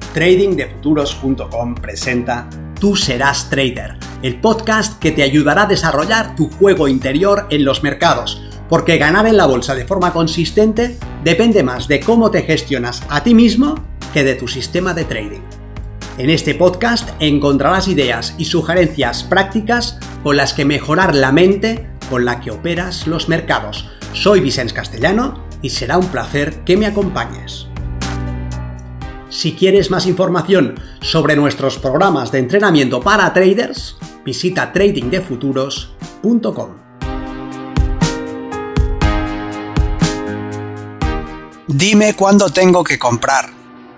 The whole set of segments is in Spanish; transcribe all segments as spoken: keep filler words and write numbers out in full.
trading de futuros punto com presenta Tú serás trader, el podcast que te ayudará a desarrollar tu juego interior en los mercados, porque ganar en la bolsa de forma consistente depende más de cómo te gestionas a ti mismo que de tu sistema de trading. En este podcast encontrarás ideas y sugerencias prácticas con las que mejorar la mente con la que operas los mercados. Soy Vicens Castellano y será un placer que me acompañes. Si quieres más información sobre nuestros programas de entrenamiento para traders, visita trading de futuros punto com. Dime cuándo tengo que comprar.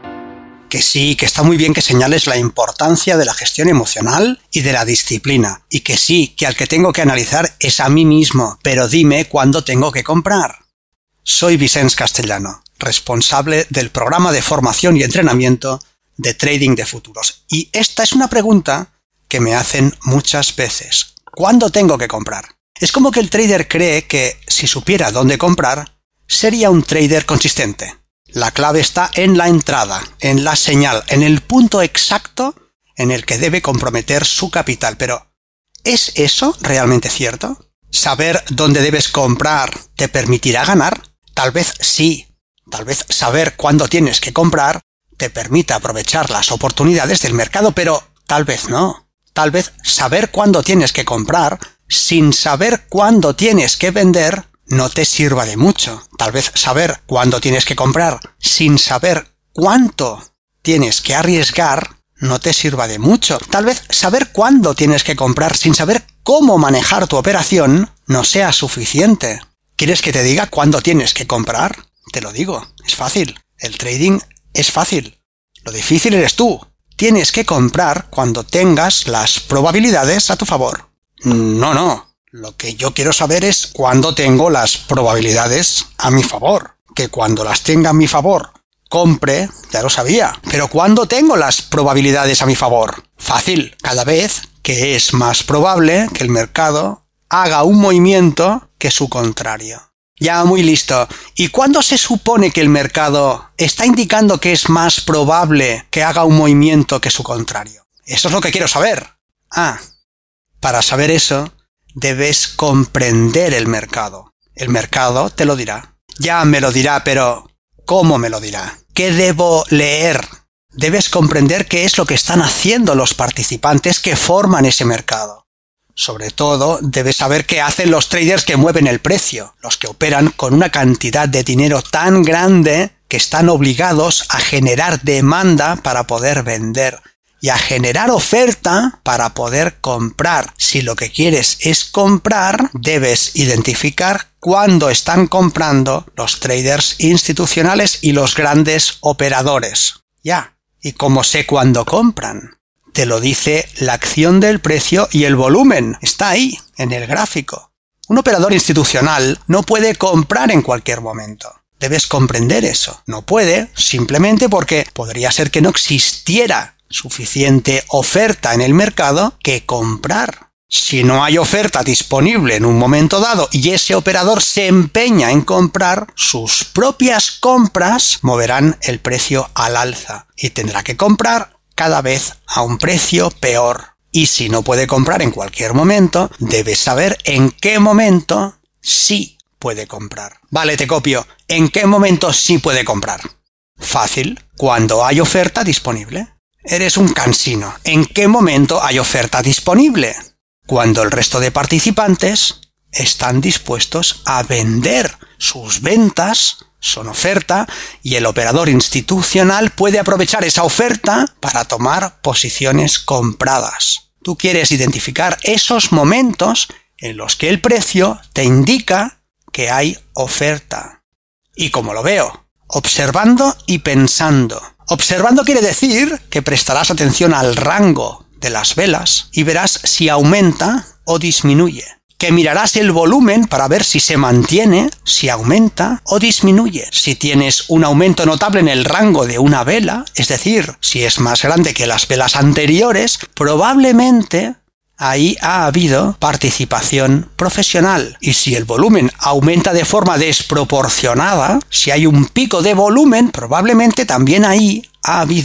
Que sí, que está muy bien que señales la importancia de la gestión emocional y de la disciplina. Y que sí, que al que tengo que analizar es a mí mismo. Pero dime cuándo tengo que comprar. Soy Vicens Castellano, responsable del programa de formación y entrenamiento de Trading de Futuros. Y esta es una pregunta que me hacen muchas veces. ¿Cuándo tengo que comprar? Es como que el trader cree que si supiera dónde comprar, sería un trader consistente. La clave está en la entrada, en la señal, en el punto exacto en el que debe comprometer su capital. Pero, ¿es eso realmente cierto? ¿Saber dónde debes comprar te permitirá ganar? Tal vez sí. Tal vez saber cuándo tienes que comprar te permita aprovechar las oportunidades del mercado, pero tal vez no. Tal vez saber cuándo tienes que comprar sin saber cuándo tienes que vender no te sirva de mucho. Tal vez saber cuándo tienes que comprar sin saber cuánto tienes que arriesgar no te sirva de mucho. Tal vez saber cuándo tienes que comprar sin saber cómo manejar tu operación no sea suficiente. ¿Quieres que te diga cuándo tienes que comprar? Te lo digo, es fácil. El trading es fácil. Lo difícil eres tú. Tienes que comprar cuando tengas las probabilidades a tu favor. No, no. Lo que yo quiero saber es cuándo tengo las probabilidades a mi favor. Que cuando las tenga a mi favor, compre, ya lo sabía. Pero ¿cuándo tengo las probabilidades a mi favor? Fácil. Cada vez que es más probable que el mercado haga un movimiento que su contrario. Ya, muy listo. ¿Y cuándo se supone que el mercado está indicando que es más probable que haga un movimiento que su contrario? Eso es lo que quiero saber. Ah, para saber eso, debes comprender el mercado. El mercado te lo dirá. Ya me lo dirá, pero ¿cómo me lo dirá? ¿Qué debo leer? Debes comprender qué es lo que están haciendo los participantes que forman ese mercado. Sobre todo, debes saber qué hacen los traders que mueven el precio, los que operan con una cantidad de dinero tan grande que están obligados a generar demanda para poder vender y a generar oferta para poder comprar. Si lo que quieres es comprar, debes identificar cuándo están comprando los traders institucionales y los grandes operadores. Ya. ¿Y cómo sé cuándo compran? Te lo dice la acción del precio y el volumen. Está ahí, en el gráfico. Un operador institucional no puede comprar en cualquier momento. Debes comprender eso. No puede, simplemente porque podría ser que no existiera suficiente oferta en el mercado que comprar. Si no hay oferta disponible en un momento dado y ese operador se empeña en comprar, sus propias compras moverán el precio al alza y tendrá que comprar cada vez a un precio peor. Y si no puede comprar en cualquier momento, debes saber en qué momento sí puede comprar. Vale, te copio. ¿En qué momento sí puede comprar? Fácil. Cuando hay oferta disponible. Eres un cansino. ¿En qué momento hay oferta disponible? Cuando el resto de participantes están dispuestos a vender. Sus ventas son oferta y el operador institucional puede aprovechar esa oferta para tomar posiciones compradas. Tú quieres identificar esos momentos en los que el precio te indica que hay oferta. ¿Y cómo lo veo? Observando y pensando. Observando quiere decir que prestarás atención al rango de las velas y verás si aumenta o disminuye. Que mirarás el volumen para ver si se mantiene, si aumenta o disminuye. Si tienes un aumento notable en el rango de una vela, es decir, si es más grande que las velas anteriores, probablemente ahí ha habido participación profesional. Y si el volumen aumenta de forma desproporcionada, si hay un pico de volumen, probablemente también ahí ha habido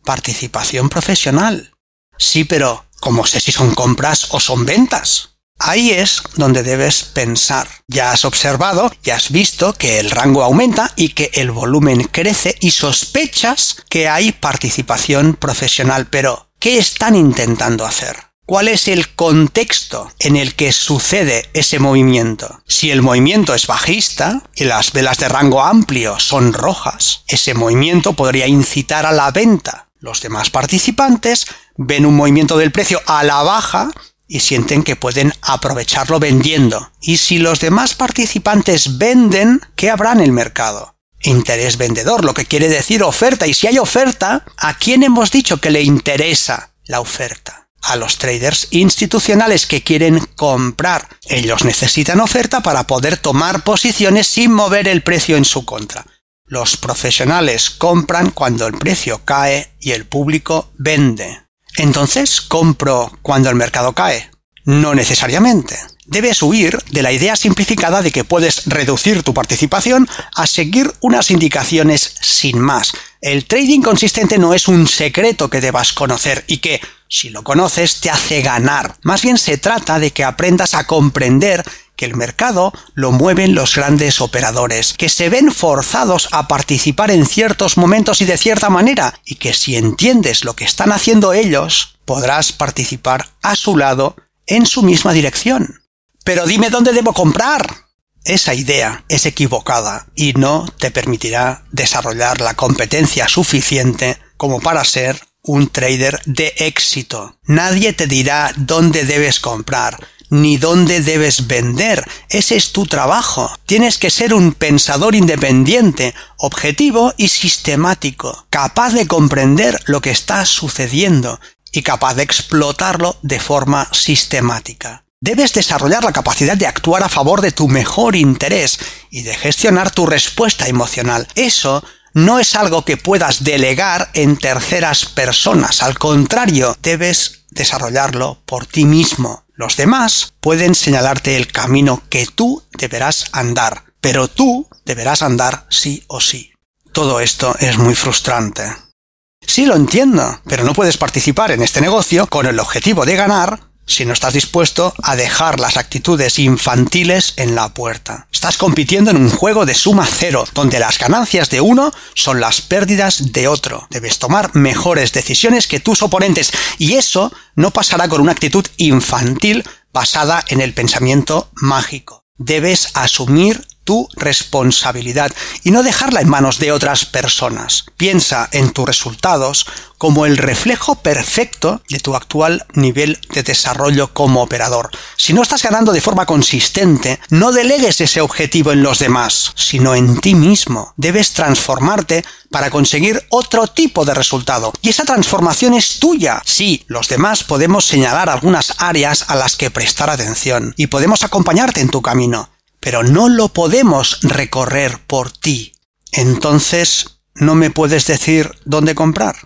participación profesional. Sí, pero ¿cómo sé si son compras o son ventas? Ahí es donde debes pensar. Ya has observado, ya has visto que el rango aumenta y que el volumen crece y sospechas que hay participación profesional. Pero, ¿qué están intentando hacer? ¿Cuál es el contexto en el que sucede ese movimiento? Si el movimiento es bajista y las velas de rango amplio son rojas, ese movimiento podría incitar a la venta. Los demás participantes ven un movimiento del precio a la baja y sienten que pueden aprovecharlo vendiendo. Y si los demás participantes venden, ¿qué habrá en el mercado? Interés vendedor, lo que quiere decir oferta. Y si hay oferta, ¿a quién hemos dicho que le interesa la oferta? A los traders institucionales que quieren comprar. Ellos necesitan oferta para poder tomar posiciones sin mover el precio en su contra. Los profesionales compran cuando el precio cae y el público vende. Entonces, ¿compro cuando el mercado cae? No necesariamente. Debes huir de la idea simplificada de que puedes reducir tu participación a seguir unas indicaciones sin más. El trading consistente no es un secreto que debas conocer y que, si lo conoces, te hace ganar. Más bien se trata de que aprendas a comprender que el mercado lo mueven los grandes operadores, que se ven forzados a participar en ciertos momentos y de cierta manera, y que si entiendes lo que están haciendo ellos, podrás participar a su lado en su misma dirección. Pero dime dónde debo comprar. Esa idea es equivocada y no te permitirá desarrollar la competencia suficiente como para ser un trader de éxito. Nadie te dirá dónde debes comprar, ni dónde debes vender. Ese es tu trabajo. Tienes que ser un pensador independiente, objetivo y sistemático, capaz de comprender lo que está sucediendo y capaz de explotarlo de forma sistemática. Debes desarrollar la capacidad de actuar a favor de tu mejor interés y de gestionar tu respuesta emocional. Eso no es algo que puedas delegar en terceras personas. Al contrario, debes desarrollarlo por ti mismo. Los demás pueden señalarte el camino que tú deberás andar, pero tú deberás andar sí o sí. Todo esto es muy frustrante. Sí, lo entiendo, pero no puedes participar en este negocio con el objetivo de ganar si no estás dispuesto a dejar las actitudes infantiles en la puerta. Estás compitiendo en un juego de suma cero, donde las ganancias de uno son las pérdidas de otro. Debes tomar mejores decisiones que tus oponentes, y eso no pasará con una actitud infantil basada en el pensamiento mágico. Debes asumir tu responsabilidad y no dejarla en manos de otras personas. Piensa en tus resultados como el reflejo perfecto de tu actual nivel de desarrollo como operador. Si no estás ganando de forma consistente, no delegues ese objetivo en los demás, sino en ti mismo. Debes transformarte para conseguir otro tipo de resultado. Y esa transformación es tuya. Sí, los demás podemos señalar algunas áreas a las que prestar atención y podemos acompañarte en tu camino, pero no lo podemos recorrer por ti. Entonces, ¿no me puedes decir dónde comprar?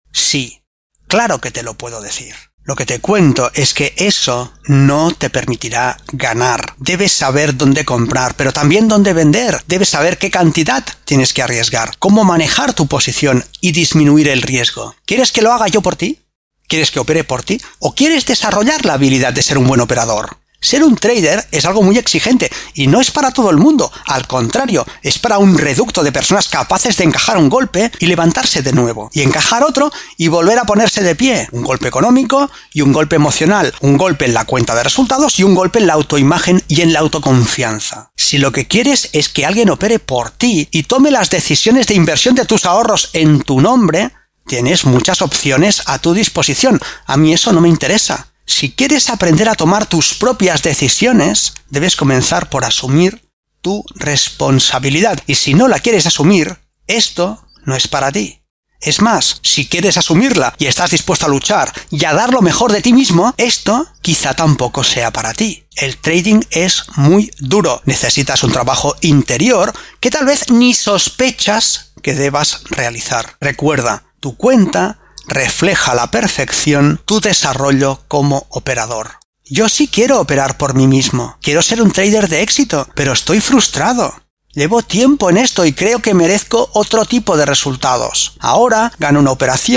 Sí, claro que te lo puedo decir. Lo que te cuento es que eso no te permitirá ganar. Debes saber dónde comprar, pero también dónde vender. Debes saber qué cantidad tienes que arriesgar, cómo manejar tu posición y disminuir el riesgo. ¿Quieres que lo haga yo por ti? ¿Quieres que opere por ti? ¿O quieres desarrollar la habilidad de ser un buen operador? Ser un trader es algo muy exigente y no es para todo el mundo. Al contrario, es para un reducto de personas capaces de encajar un golpe y levantarse de nuevo, y encajar otro y volver a ponerse de pie. Un golpe económico y un golpe emocional, un golpe en la cuenta de resultados y un golpe en la autoimagen y en la autoconfianza. Si lo que quieres es que alguien opere por ti y tome las decisiones de inversión de tus ahorros en tu nombre, tienes muchas opciones a tu disposición. A mí eso no me interesa. Si quieres aprender a tomar tus propias decisiones, debes comenzar por asumir tu responsabilidad. Y si no la quieres asumir, esto no es para ti. Es más, si quieres asumirla y estás dispuesto a luchar y a dar lo mejor de ti mismo, esto quizá tampoco sea para ti. El trading es muy duro. Necesitas un trabajo interior que tal vez ni sospechas que debas realizar. Recuerda, tu cuenta refleja a la perfección tu desarrollo como operador. Yo sí quiero operar por mí mismo. Quiero ser un trader de éxito, pero estoy frustrado. Llevo tiempo en esto y creo que merezco otro tipo de resultados. Ahora gano una operación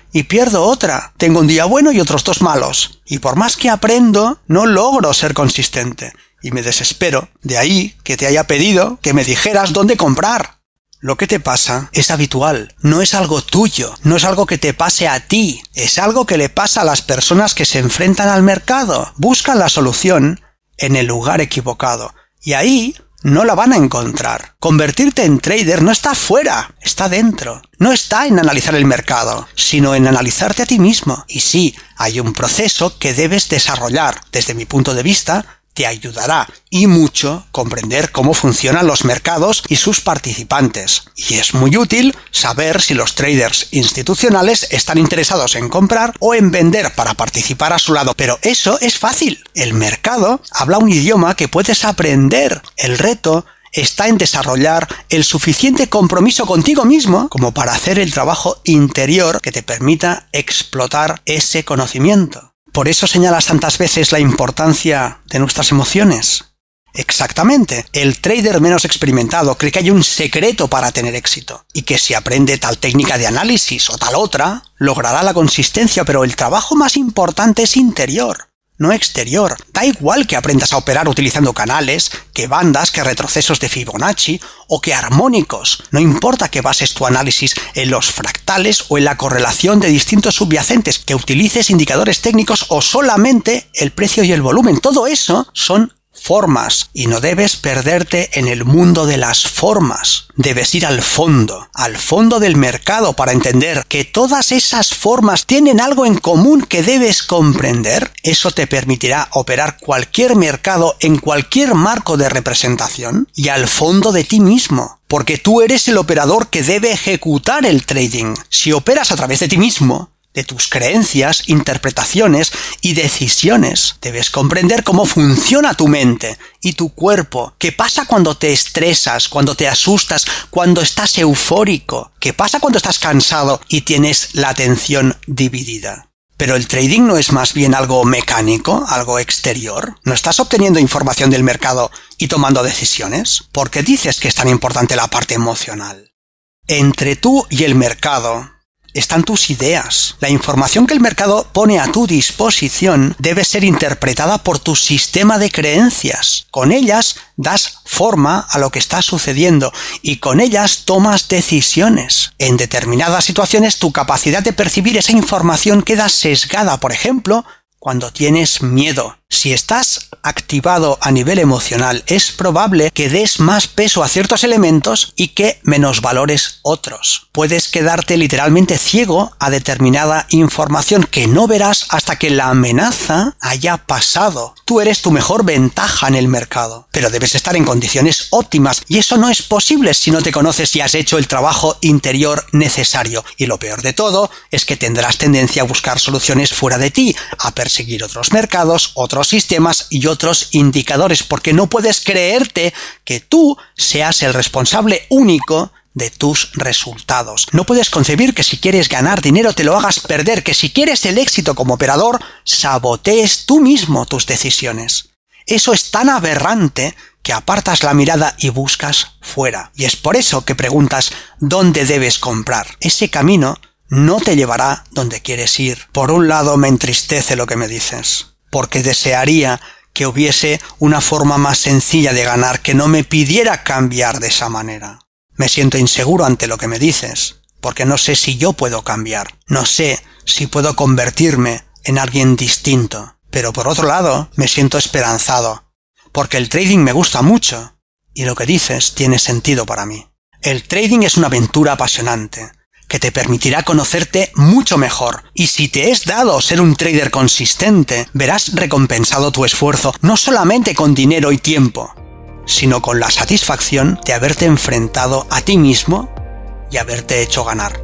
y pierdo otra. Tengo un día bueno y otros dos malos. Y por más que aprendo, no logro ser consistente. Y me desespero. De ahí que te haya pedido que me dijeras dónde comprar. Lo que te pasa es habitual, no es algo tuyo, no es algo que te pase a ti, es algo que le pasa a las personas que se enfrentan al mercado. Buscan la solución en el lugar equivocado. Y ahí no la van a encontrar. Convertirte en trader no está fuera, está dentro. No está en analizar el mercado, sino en analizarte a ti mismo. Y sí, hay un proceso que debes desarrollar. Desde mi punto de vista, te ayudará y mucho comprender cómo funcionan los mercados y sus participantes. Y es muy útil saber si los traders institucionales están interesados en comprar o en vender para participar a su lado. Pero eso es fácil. El mercado habla un idioma que puedes aprender. El reto está en desarrollar el suficiente compromiso contigo mismo como para hacer el trabajo interior que te permita explotar ese conocimiento. ¿Por eso señalas tantas veces la importancia de nuestras emociones? Exactamente. El trader menos experimentado cree que hay un secreto para tener éxito y que si aprende tal técnica de análisis o tal otra, logrará la consistencia, pero el trabajo más importante es interior, no exterior. Da igual que aprendas a operar utilizando canales, que bandas, que retrocesos de Fibonacci o que armónicos. No importa que bases tu análisis en los fractales o en la correlación de distintos subyacentes, que utilices indicadores técnicos o solamente el precio y el volumen. Todo eso son formas y no debes perderte en el mundo de las formas. Debes ir al fondo, al fondo del mercado para entender que todas esas formas tienen algo en común que debes comprender. Eso te permitirá operar cualquier mercado en cualquier marco de representación y al fondo de ti mismo, porque tú eres el operador que debe ejecutar el trading. Si operas a través de ti mismo, de tus creencias, interpretaciones y decisiones, debes comprender cómo funciona tu mente y tu cuerpo, qué pasa cuando te estresas, cuando te asustas, cuando estás eufórico, qué pasa cuando estás cansado y tienes la atención dividida. Pero el trading no es más bien algo mecánico, algo exterior. ¿No estás obteniendo información del mercado y tomando decisiones? ¿Por qué dices que es tan importante la parte emocional? Entre tú y el mercado están tus ideas. La información que el mercado pone a tu disposición debe ser interpretada por tu sistema de creencias. Con ellas das forma a lo que está sucediendo y con ellas tomas decisiones. En determinadas situaciones tu capacidad de percibir esa información queda sesgada, por ejemplo, cuando tienes miedo. Si estás activado a nivel emocional, es probable que des más peso a ciertos elementos y que menosvalores otros. Puedes quedarte literalmente ciego a determinada información que no verás hasta que la amenaza haya pasado. Tú eres tu mejor ventaja en el mercado, pero debes estar en condiciones óptimas y eso no es posible si no te conoces y has hecho el trabajo interior necesario. Y lo peor de todo es que tendrás tendencia a buscar soluciones fuera de ti, a perseguir otros mercados, otros sistemas y otros indicadores, porque no puedes creerte que tú seas el responsable único de tus resultados. No puedes concebir que si quieres ganar dinero te lo hagas perder, que si quieres el éxito como operador, sabotees tú mismo tus decisiones. Eso es tan aberrante que apartas la mirada y buscas fuera. Y es por eso que preguntas ¿dónde debes comprar? Ese camino no te llevará donde quieres ir. Por un lado me entristece lo que me dices, porque desearía que hubiese una forma más sencilla de ganar que no me pidiera cambiar de esa manera. Me siento inseguro ante lo que me dices, porque no sé si yo puedo cambiar, no sé si puedo convertirme en alguien distinto. Pero por otro lado, me siento esperanzado, porque el trading me gusta mucho, y lo que dices tiene sentido para mí. El trading es una aventura apasionante, que te permitirá conocerte mucho mejor. Y si te es dado ser un trader consistente, verás recompensado tu esfuerzo, no solamente con dinero y tiempo, sino con la satisfacción de haberte enfrentado a ti mismo y haberte hecho ganar.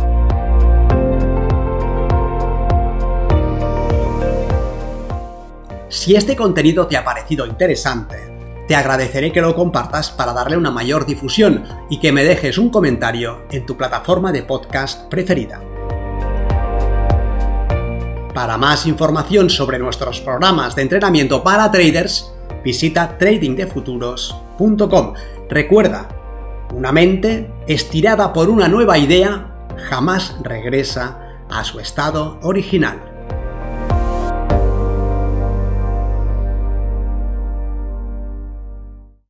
Si este contenido te ha parecido interesante, te agradeceré que lo compartas para darle una mayor difusión y que me dejes un comentario en tu plataforma de podcast preferida. Para más información sobre nuestros programas de entrenamiento para traders, visita trading de futuros punto com. Recuerda, una mente estirada por una nueva idea jamás regresa a su estado original.